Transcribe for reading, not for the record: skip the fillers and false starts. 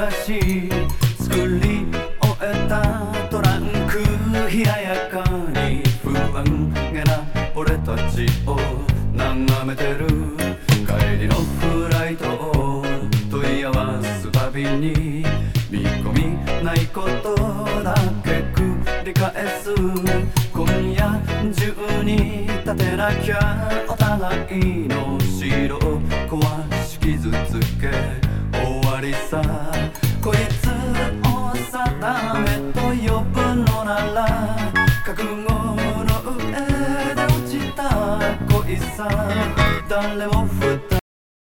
探し作り終えたトランク、冷ややかに不安げな俺たちを眺めてる。帰りのフライトを問い合わすたびに見込みないことだけ繰り返す。今夜中に立てなきゃお互いの城を壊し傷つけ終わりさ。こいつを定めと呼ぶのなら覚悟の上で落ちた恋さ。誰も二